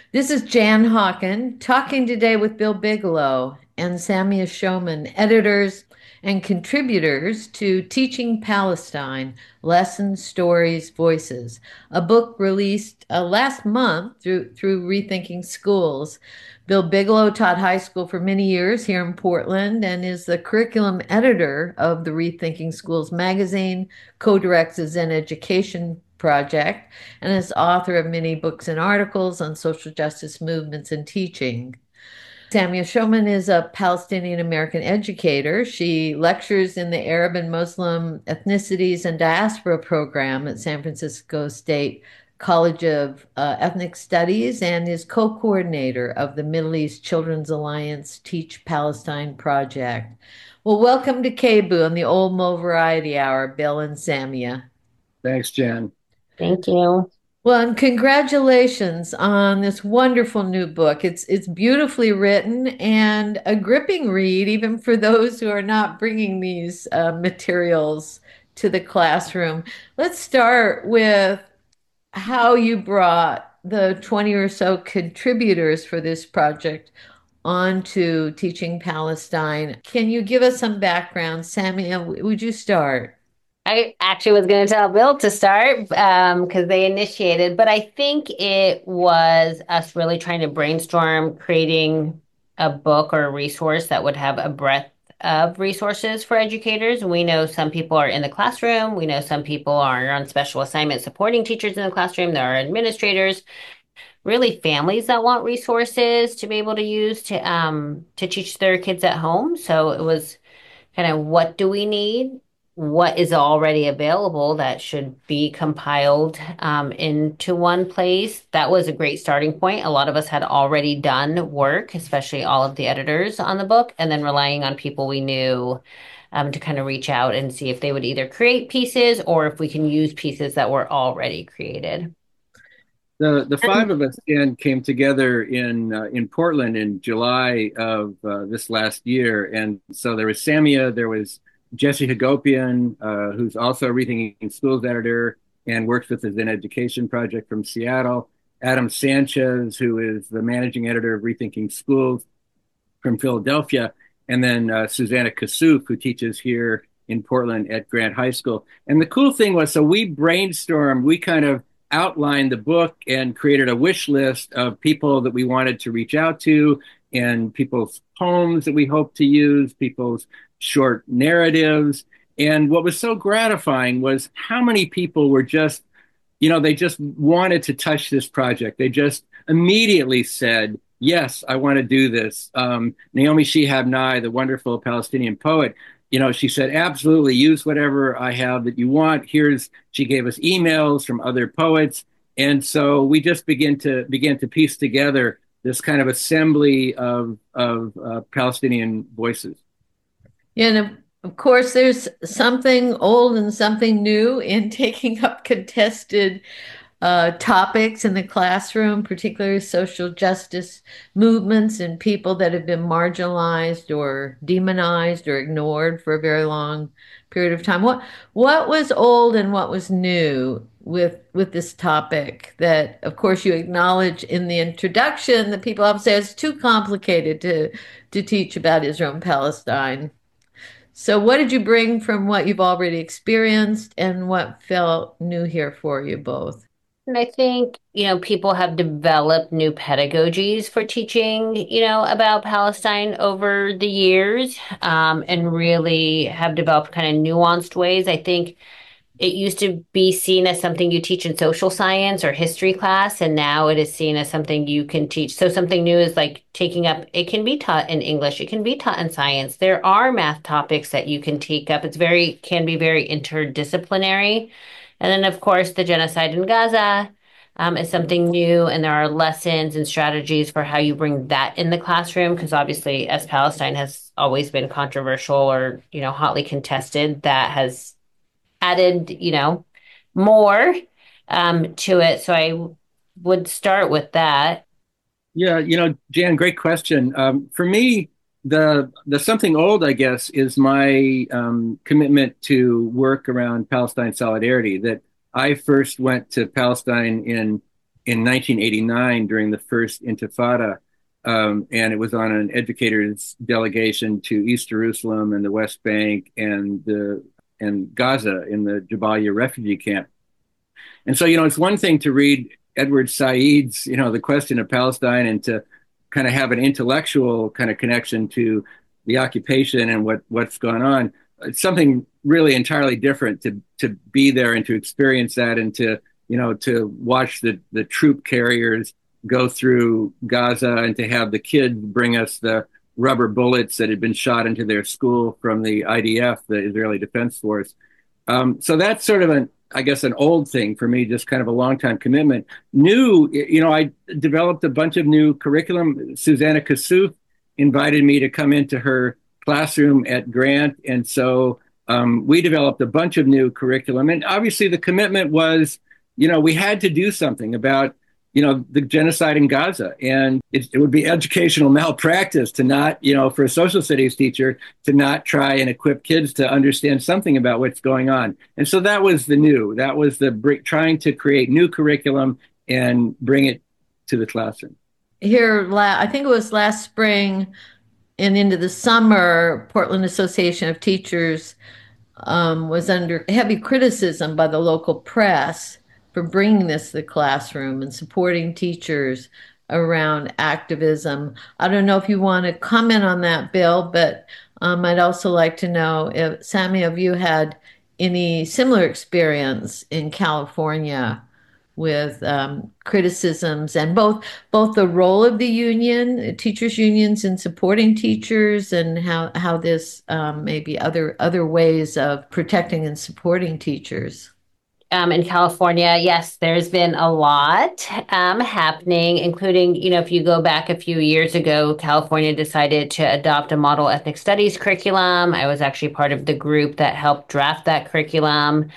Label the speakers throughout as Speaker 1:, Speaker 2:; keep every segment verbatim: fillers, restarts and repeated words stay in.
Speaker 1: This is Jan Hawken talking today with Bill Bigelow and Samia Shoman, editors and contributors to Teaching Palestine: Lessons, Stories, Voices, a book released uh, last month through, through Rethinking Schools. Bill Bigelow taught high school for many years here in Portland and is the curriculum editor of the Rethinking Schools magazine, co-directs the Zen Education Project, and is author of many books and articles on social justice movements and teaching. Samia Shoman is a Palestinian American educator. She lectures in the Arab and Muslim ethnicities and diaspora program at San Francisco State College of uh, Ethnic Studies and is co-coordinator of the Middle East Children's Alliance Teach Palestine project. Well, welcome to K B U and the Old Mo Variety Hour, Bill and Samia.
Speaker 2: Thanks, Jen.
Speaker 3: Thank you.
Speaker 1: Well, and congratulations on this wonderful new book. It's it's beautifully written and a gripping read, even for those who are not bringing these uh, materials to the classroom. Let's start with how you brought the twenty or so contributors for this project onto Teaching Palestine. Can you give us some background? Samia, would you start?
Speaker 3: I actually was going to tell Bill to start um, because they initiated, but I think it was us really trying to brainstorm creating a book or a resource that would have a breadth of resources for educators. We know some people are in the classroom. We know some people are on special assignment supporting teachers in the classroom. There are administrators, really families that want resources to be able to use to um, to teach their kids at home. So it was kind of what do we need? What is already available that should be compiled um, into one place? That was a great starting point. A lot of us had already done work, especially all of the editors on the book, and then relying on people we knew um, to kind of reach out and see if they would either create pieces or if we can use pieces that were already created.
Speaker 2: The the five of us again came together in uh, in Portland in July of uh, this last year, and so there was Samia, there was Jesse Hagopian, uh, who's also a Rethinking Schools editor and works with the Zen Education Project from Seattle. Adam Sanchez, who is the managing editor of Rethinking Schools from Philadelphia, and then uh, Susanna Kassouf, who teaches here in Portland at Grant High School. And the cool thing was, so we brainstormed, we kind of outlined the book and created a wish list of people that we wanted to reach out to and people's poems that we hope to use, people's short narratives. And what was so gratifying was how many people were just, you know, they just wanted to touch this project. They just immediately said, yes, I want to do this. Um, Naomi Shihab Nye, the wonderful Palestinian poet, you know, she said, absolutely, use whatever I have that you want. Here's, she gave us emails from other poets. And so we just begin to begin to piece together this kind of assembly of, of uh, Palestinian voices.
Speaker 1: Yeah, and of, of course, there's something old and something new in taking up contested uh, topics in the classroom, particularly social justice movements and people that have been marginalized or demonized or ignored for a very long period of time. What what was old and what was new with with this topic that, of course, you acknowledge in the introduction that people often say it's too complicated to to teach about Israel and Palestine. So, what did you bring from what you've already experienced and what felt new here for you both?
Speaker 3: And I think, you know, people have developed new pedagogies for teaching, you know, about Palestine over the years, um, and really have developed kind of nuanced ways. I think it used to be seen as something you teach in social science or history class, and now it is seen as something you can teach. So something new is like taking up, it can be taught in English, it can be taught in science. There are math topics that you can take up. It's very, can be very interdisciplinary. And then, of course, the genocide in Gaza um, is something new, and there are lessons and strategies for how you bring that in the classroom. Because obviously, as Palestine has always been controversial or, you know, hotly contested, that has added, you know, more um, to it. So I would start with that.
Speaker 2: Yeah, you know, Jan, great question. Um, for me, the the something old, I guess, is my um, commitment to work around Palestine solidarity. That I first went to Palestine in in nineteen eighty-nine during the first Intifada. Um, and it was on an educators delegation to East Jerusalem and the West Bank and the and Gaza in the Jabalia refugee camp. And so, you know, it's one thing to read Edward Said's, you know, The Question of Palestine and to kind of have an intellectual kind of connection to the occupation and what, what's gone on. It's something really entirely different to to be there and to experience that and to, you know, to watch the, the troop carriers go through Gaza and to have the kids bring us the rubber bullets that had been shot into their school from the I D F, the Israeli Defense Force. Um, so that's sort of an, I guess, an old thing for me, just kind of a long time commitment. New, you know, I developed a bunch of new curriculum. Susanna Kassouf invited me to come into her classroom at Grant. And so um, we developed a bunch of new curriculum. And obviously the commitment was, you know, we had to do something about, you know, the genocide in Gaza. And it, it would be educational malpractice to not, you know, for a social studies teacher to not try and equip kids to understand something about what's going on. And so that was the new, that was the trying to create new curriculum and bring it to the classroom.
Speaker 1: Here, I think it was last spring and into the summer, Portland Association of Teachers um, was under heavy criticism by the local press for bringing this to the classroom and supporting teachers around activism. I don't know if you want to comment on that, Bill, but um, I'd also like to know if, Sammy, have you had any similar experience in California with um, criticisms and both both the role of the union, teachers unions in supporting teachers, and how how this um, maybe other other ways of protecting and supporting teachers?
Speaker 3: Um, in California, yes, there's been a lot um, happening, including, you know, if you go back a few years ago, California decided to adopt a model ethnic studies curriculum. I was actually part of the group that helped draft that curriculum.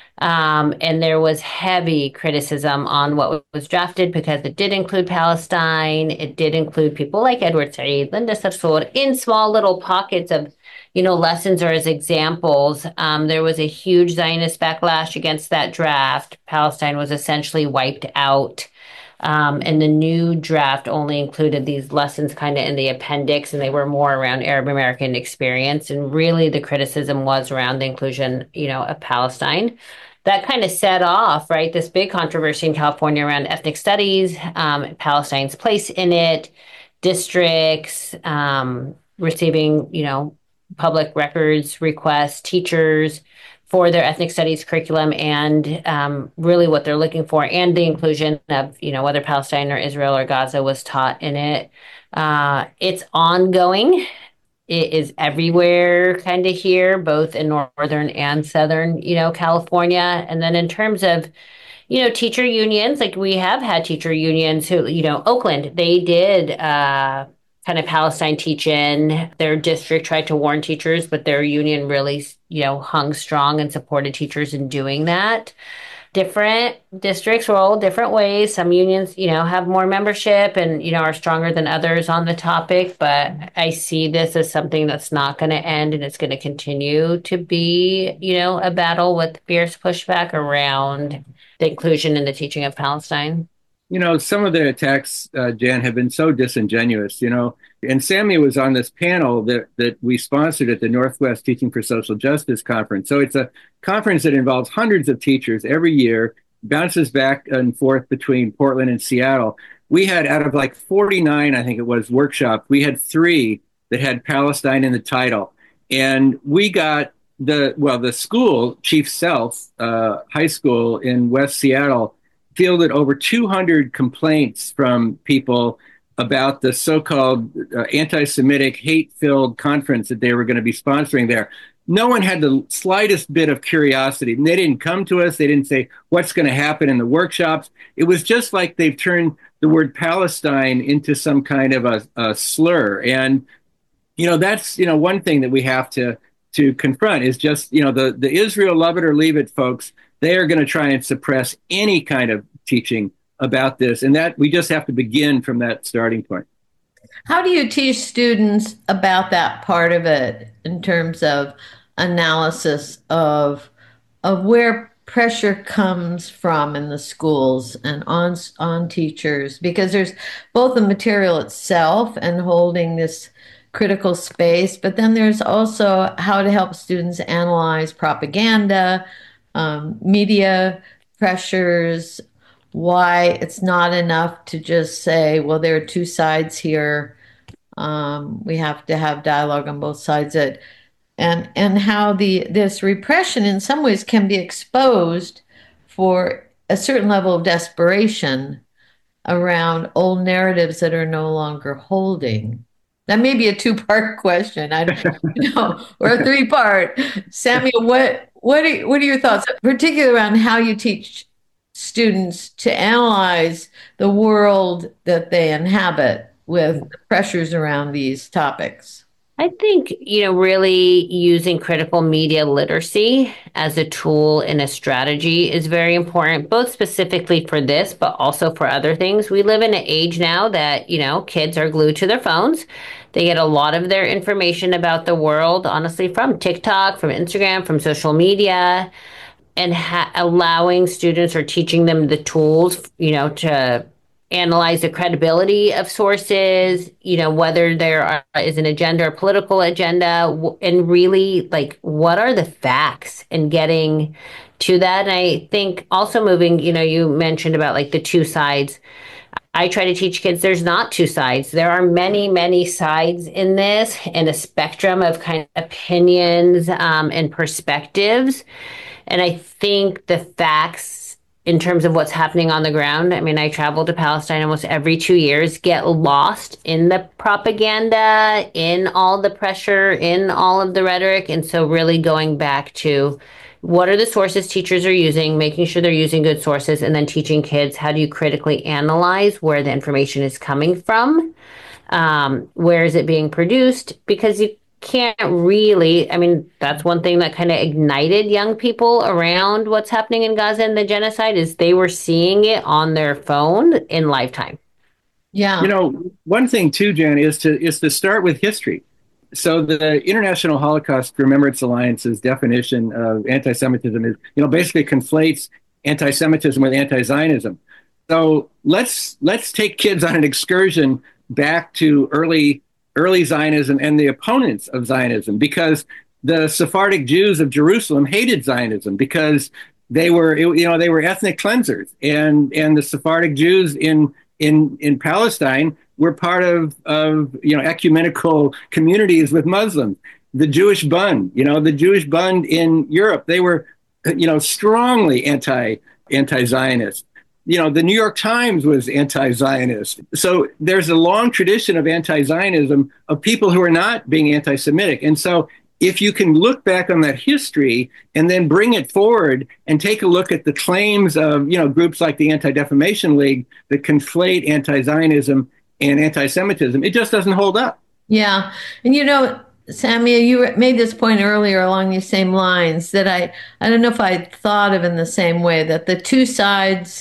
Speaker 3: Um, and there was heavy criticism on what was drafted because it did include Palestine. It did include people like Edward Said, Linda Sarsour, in small little pockets of, you know, lessons or as examples. Um, there was a huge Zionist backlash against that draft. Palestine was essentially wiped out. Um, and the new draft only included these lessons kind of in the appendix, and they were more around Arab American experience. And really the criticism was around the inclusion, you know, of Palestine. That kind of set off, right, this big controversy in California around ethnic studies, um, Palestine's place in it, districts, um, receiving, you know, public records requests, teachers for their ethnic studies curriculum, and um, really what they're looking for, and the inclusion of, you know, whether Palestine or Israel or Gaza was taught in it. Uh, it's ongoing. It is everywhere kind of here, both in northern and southern, you know, California. And then in terms of, you know, teacher unions, like we have had teacher unions who, you know, Oakland, they did uh, kind of Palestine teach-in. Their district tried to warn teachers, but their union really, you know, hung strong and supported teachers in doing that. Different districts roll different ways. Some unions, you know, have more membership and, you know, are stronger than others on the topic. But I see this as something that's not going to end, and it's going to continue to be, you know, a battle with fierce pushback around the inclusion and the teaching of Palestine.
Speaker 2: You know, some of the attacks, uh, Jan, have been so disingenuous, you know, and Sammy was on this panel that, that we sponsored at the Northwest Teaching for Social Justice Conference. So it's a conference that involves hundreds of teachers every year, bounces back and forth between Portland and Seattle. We had, out of like forty-nine, I think it was, workshops, we had three that had Palestine in the title. And we got the, well, the school, Chief Sealth uh, High School in West Seattle, fielded over two hundred complaints from people about the so-called uh, anti-Semitic hate-filled conference that they were going to be sponsoring there. No one had the slightest bit of curiosity. And they didn't come to us. They didn't say what's going to happen in the workshops. It was just like they've turned the word Palestine into some kind of a, a slur. And, you know, that's, you know, one thing that we have to to confront is just, you know, the, the Israel love it or leave it folks. They are going to try and suppress any kind of teaching about this. And that we just have to begin from that starting point.
Speaker 1: How do you teach students about that part of it in terms of analysis of of where pressure comes from in the schools and on on teachers, because there's both the material itself and holding this critical space, but then there's also how to help students analyze propaganda, um, media pressures, why it's not enough to just say, well, there are two sides here. Um, we have to have dialogue on both sides. That and and how the this repression in some ways can be exposed for a certain level of desperation around old narratives that are no longer holding. That may be a two-part question, I you know, or a three-part. Samuel, what what are, what are your thoughts, particularly around how you teach students to analyze the world that they inhabit with the pressures around these topics?
Speaker 3: I think, you know, really using critical media literacy as a tool and a strategy is very important, both specifically for this, but also for other things. We live in an age now that, you know, kids are glued to their phones. They get a lot of their information about the world, honestly, from TikTok, from Instagram, from social media, and ha- allowing students or teaching them the tools, you know, to analyze the credibility of sources, you know, whether there are, is an agenda or political agenda, and really like what are the facts and getting to that. And I think also moving, you know, you mentioned about like the two sides. I try to teach kids there's not two sides. There are many, many sides in this and a spectrum of kind of opinions um, and perspectives. And I think the facts in terms of what's happening on the ground, I mean, I travel to Palestine almost every two years, get lost in the propaganda, in all the pressure, in all of the rhetoric. And so really going back to what are the sources teachers are using, making sure they're using good sources, and then teaching kids how do you critically analyze where the information is coming from, um, where is it being produced, because you can't really, I mean, that's one thing that kind of ignited young people around what's happening in Gaza and the genocide is they were seeing it on their phone in lifetime.
Speaker 1: Yeah.
Speaker 2: You know, one thing too, Jan, is to is to start with history. So the International Holocaust Remembrance Alliance's definition of anti-Semitism is, you know, basically conflates anti-Semitism with anti-Zionism. So let's let's take kids on an excursion back to early early Zionism and the opponents of Zionism, because the Sephardic Jews of Jerusalem hated Zionism because they were, you know, they were ethnic cleansers, and and the Sephardic Jews in in in Palestine were part of of you know ecumenical communities with Muslims. The Jewish Bund, you know, the Jewish Bund in Europe, they were, you know, strongly anti anti-Zionist. You know, the New York Times was anti-Zionist. So there's a long tradition of anti-Zionism of people who are not being anti-Semitic. And so if you can look back on that history and then bring it forward and take a look at the claims of, you know, groups like the Anti-Defamation League that conflate anti-Zionism and anti-Semitism, it just doesn't hold up.
Speaker 1: Yeah. And, you know, Samia, you made this point earlier along these same lines that I, I don't know if I thought of in the same way, that the two sides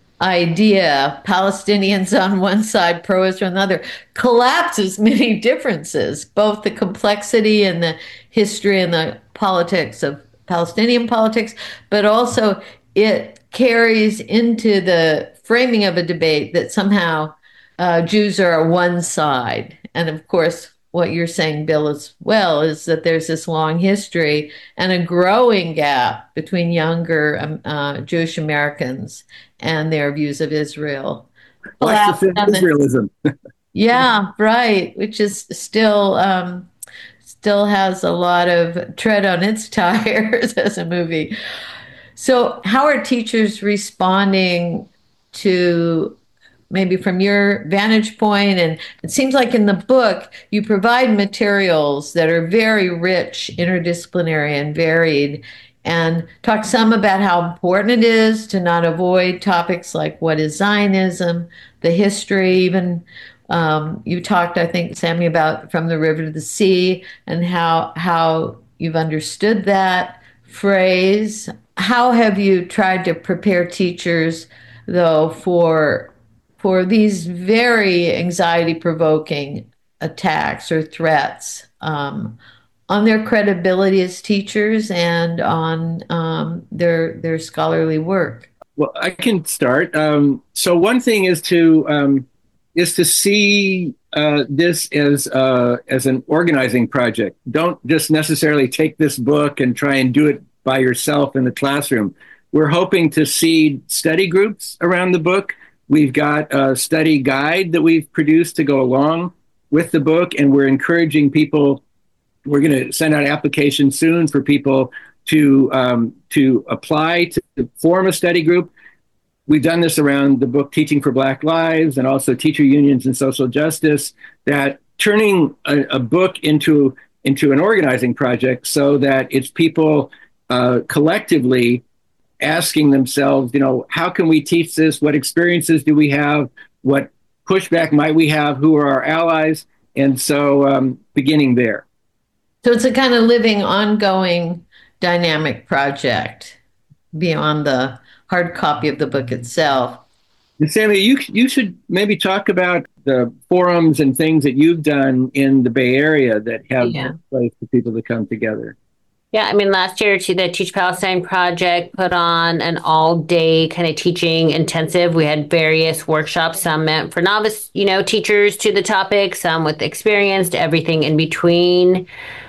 Speaker 1: idea, Palestinians on one side, pro-Israel on the other, collapses many differences, both the complexity and the history and the politics of Palestinian politics, but also it carries into the framing of a debate that somehow uh, Jews are one side. And of course, what you're saying, Bill, as well, is that there's this long history and a growing gap between younger um, uh, Jewish Americans and their views of Israel.
Speaker 2: What's the Israelism?
Speaker 1: Yeah, right. Which is still um, still has a lot of tread on its tires as a movie. So, how are teachers responding to, maybe from your vantage point? And it seems like in the book, you provide materials that are very rich, interdisciplinary, and varied, and talk some about how important it is to not avoid topics like what is Zionism, the history, even um, you talked, I think, Sammy, about from the river to the sea, and how how you've understood that phrase. How have you tried to prepare teachers, though, for for these very anxiety-provoking attacks or threats um, on their credibility as teachers and on um, their their scholarly work?
Speaker 2: Well, I can start. Um, so one thing is to um, is to see uh, this as uh, as an organizing project. Don't just necessarily take this book and try and do it by yourself in the classroom. We're hoping to seed study groups around the book. We've got a study guide that we've produced to go along with the book, and we're encouraging people. We're going to send out applications soon for people to um, to apply to form a study group. We've done this around the book Teaching for Black Lives and also teacher unions and social justice, that turning a, a book into into an organizing project so that it's people uh, collectively asking themselves, you know, how can we teach this? What experiences do we have? What pushback might we have? Who are our allies? And so um, beginning there.
Speaker 1: So it's a kind of living, ongoing, dynamic project beyond the hard copy of the book itself.
Speaker 2: And Sammy, you you should maybe talk about the forums and things that you've done in the Bay Area that have
Speaker 3: Yeah.
Speaker 2: a place for people to come together.
Speaker 3: Yeah, I mean, last year, the Teach Palestine Project put on an all-day kind of teaching intensive. We had various workshops, some meant for novice, you know, teachers to the topic, some with experienced, everything in between.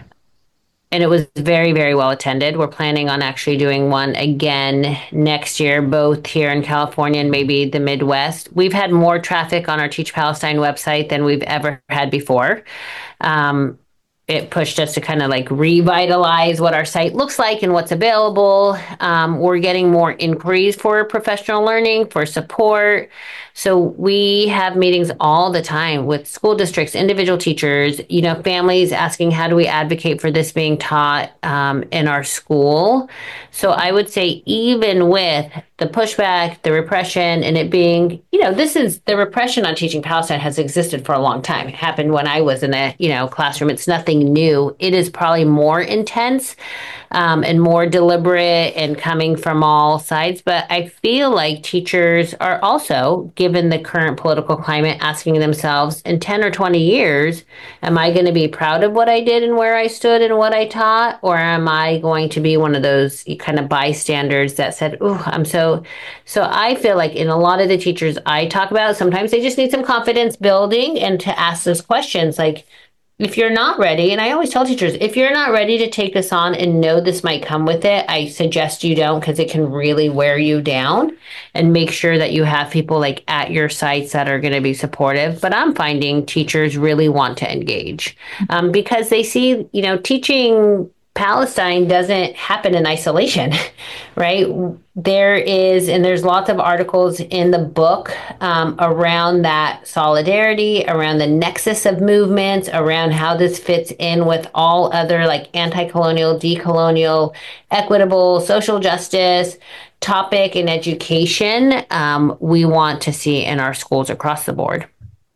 Speaker 3: And it was very, very well attended. We're planning on actually doing one again next year, both here in California and maybe the Midwest. We've had more traffic on our Teach Palestine website than we've ever had before. Um, it pushed us to kind of like revitalize what our site looks like and what's available. Um, we're getting more inquiries for professional learning, for support. So we have meetings all the time with school districts, individual teachers, you know, families asking, how do we advocate for this being taught um, in our school? So I would say even with the pushback, the repression, and it being, you know, this is the repression on Teaching Palestine has existed for a long time. It happened when I was in a, you know, classroom. It's nothing new. It is probably more intense um, and more deliberate and coming from all sides. But I feel like teachers are also, given the current political climate, asking themselves in ten or twenty years, am I going to be proud of what I did and where I stood and what I taught? Or am I going to be one of those kind of bystanders that said, oh, I'm so, so I feel like in a lot of the teachers I talk about, sometimes they just need some confidence building and to ask those questions like, if you're not ready, and I always tell teachers, if you're not ready to take this on and know this might come with it, I suggest you don't, because it can really wear you down, and make sure that you have people like at your sites that are going to be supportive. But I'm finding teachers really want to engage um, because they see, you know, teaching Palestine doesn't happen in isolation, right? There is, and there's lots of articles in the book um, around that solidarity, around the nexus of movements, around how this fits in with all other like anti-colonial, decolonial, equitable, social justice topic in education um, we want to see in our schools across the board.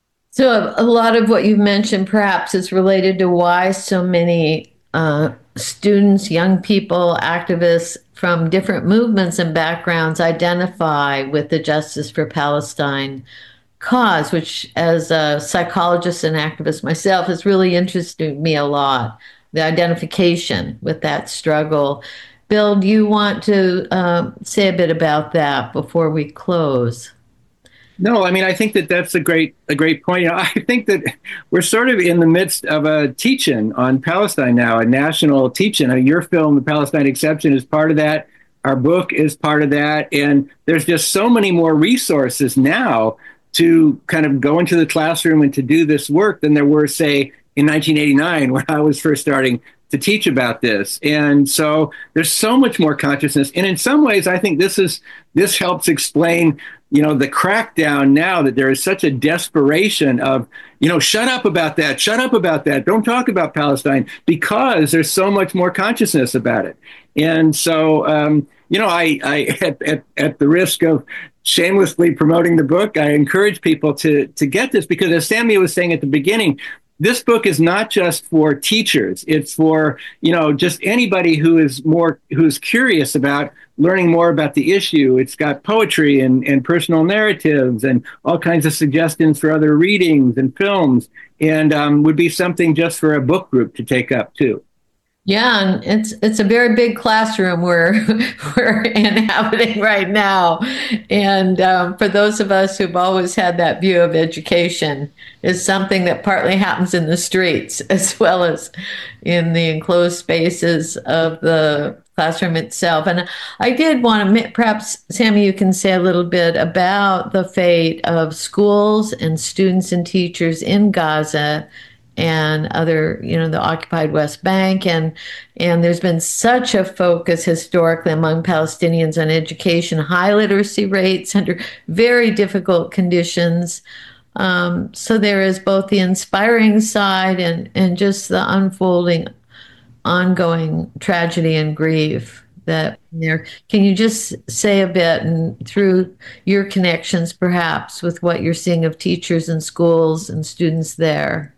Speaker 1: So a lot of what you've mentioned perhaps is related to why so many uh, students, young people, activists from different movements and backgrounds identify with the Justice for Palestine cause, which as a psychologist and activist myself has really interested me a lot, the identification with that struggle. Bill, do you want to uh, say a bit about that before we close?
Speaker 2: No, I mean, I think that that's a great a great point. You know, I think that we're sort of in the midst of a teach-in on Palestine now, a national teach-in. I mean, your film, The Palestine Exception, is part of that. Our book is part of that. And there's just so many more resources now to kind of go into the classroom and to do this work than there were, say, in nineteen eighty-nine, when I was first starting to teach about this. And so there's so much more consciousness. And in some ways, I think this is this helps explain, you know, the crackdown now, that there is such a desperation of, you know, shut up about that, shut up about that, don't talk about Palestine, because there's so much more consciousness about it. And so, um, you know, I, I at, at, at the risk of shamelessly promoting the book, I encourage people to to get this, because as Sammy was saying at the beginning, this book is not just for teachers. It's for, you know, just anybody who is more, who's curious about learning more about the issue. It's got poetry and, and personal narratives and all kinds of suggestions for other readings and films, and um, would be something just for a book group to take up too.
Speaker 1: Yeah, and it's it's a very big classroom we're we're inhabiting right now, and um, for those of us who've always had that view of education, is something that partly happens in the streets as well as in the enclosed spaces of the classroom itself. And I did want to, perhaps Sammy, you can say a little bit about the fate of schools and students and teachers in Gaza and other, you know, the occupied West Bank, and and there's been such a focus historically among Palestinians on education, high literacy rates under very difficult conditions. Um, so there is both the inspiring side and and just the unfolding, ongoing tragedy and grief that there. Can you just say a bit, and through your connections, perhaps, with what you're seeing of teachers and schools and students there?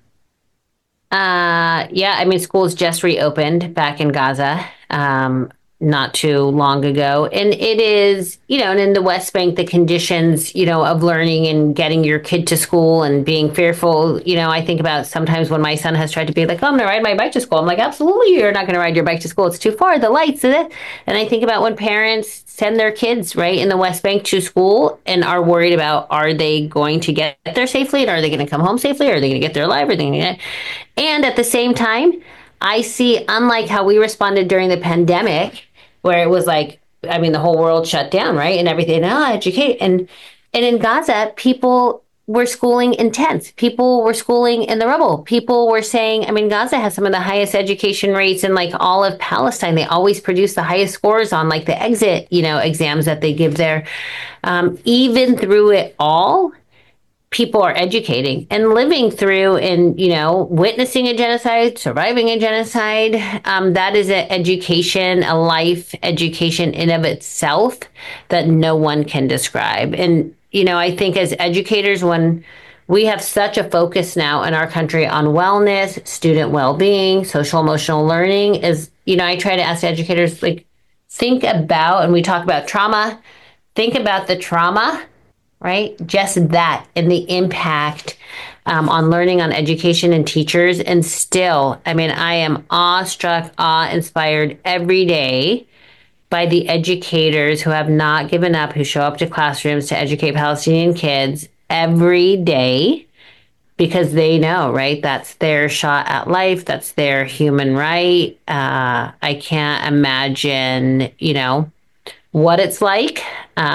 Speaker 3: Uh, yeah, I mean, schools just reopened back in Gaza, um, not too long ago. And it is, you know, and in the West Bank, the conditions, you know, of learning and getting your kid to school and being fearful, you know, I think about sometimes when my son has tried to be like, oh, I'm going to ride my bike to school. I'm like, absolutely, you're not going to ride your bike to school. It's too far, the lights. And I think about when parents send their kids right in the West Bank to school and are worried about, are they going to get there safely? And are they going to come home safely? Are they going to get there alive? Are they going to get... And at the same time, I see, unlike how we responded during the pandemic, where it was like, I mean, the whole world shut down, right? And everything, oh, educate. And, and in Gaza, people were schooling in tents. People were schooling in the rubble. People were saying, I mean, Gaza has some of the highest education rates in like all of Palestine. They always produce the highest scores on like the exit, you know, exams that they give there. Um, even through it all, people are educating and living through and, you know, witnessing a genocide, surviving a genocide. Um, that is an education, a life education in of itself that no one can describe. And, you know, I think as educators, when we have such a focus now in our country on wellness, student well-being, social emotional learning, is, you know, I try to ask educators, like, think about, and we talk about trauma, think about the trauma, right? Just that and the impact um, on learning, on education and teachers. And still, I mean, I am awestruck, awe-inspired every day by the educators who have not given up, who show up to classrooms to educate Palestinian kids every day because they know, right? That's their shot at life. That's their human right. Uh, I can't imagine, you know, what it's like.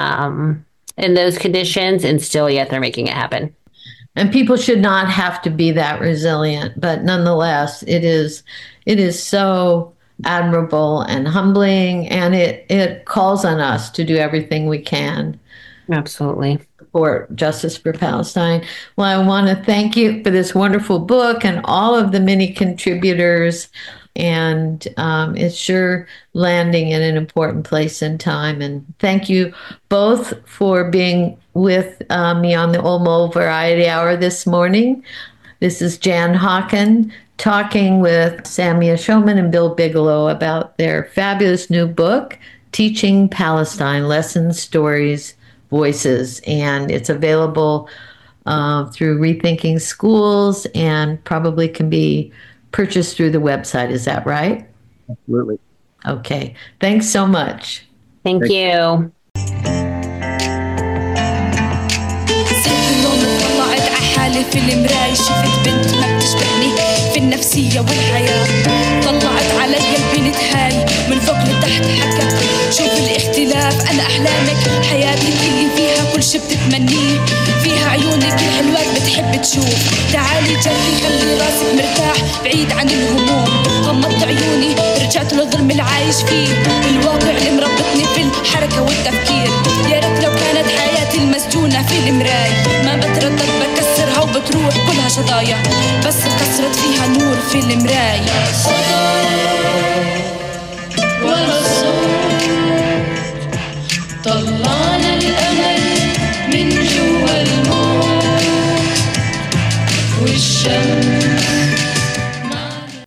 Speaker 3: Um, in those conditions, and still yet they're making it happen.
Speaker 1: And people should not have to be that resilient, but nonetheless, it is it is so admirable and humbling, and it it calls on us to do everything we can.
Speaker 3: Absolutely.
Speaker 1: For justice for Palestine. Well, I want to thank you for this wonderful book and all of the many contributors. And um, it's sure landing in an important place in time. And thank you both for being with uh, me on the Olmo Variety Hour this morning. This is Jan Hawken talking with Samia Shoman and Bill Bigelow about their fabulous new book, Teaching Palestine: Lessons, Stories, Voices. And it's available uh, through Rethinking Schools and probably can be purchased through the website. Is that right?
Speaker 2: Absolutely.
Speaker 1: Okay. Thanks so much.
Speaker 3: Thank
Speaker 2: Thank
Speaker 3: you.
Speaker 4: طلعت عحالي في المراية شفت بنت ما بتشبهني في النفسية والحياة طلعت علي البنت هاي من فوق لتحت حكت شوف الاختلاف أنا أحلامك حياتك اللي فيها كل شي بتتمنيه فيها عيونك الحلوات بتحب تشوف تعالي جنبي خلي راسك مرتاح بعيد عن الهموم غمضت عيوني رجعت للظلم العايش فيه الواقع اللي مربطني في الحركة والتفكير يا ريت لو كانت حياتي المسجونة في المراي ما بتردد بكسرها وبتروح كلها شظايا بس كسرت فيها نور في المراي ولا صوت طلعنا الأمل من جوا الموت والشمس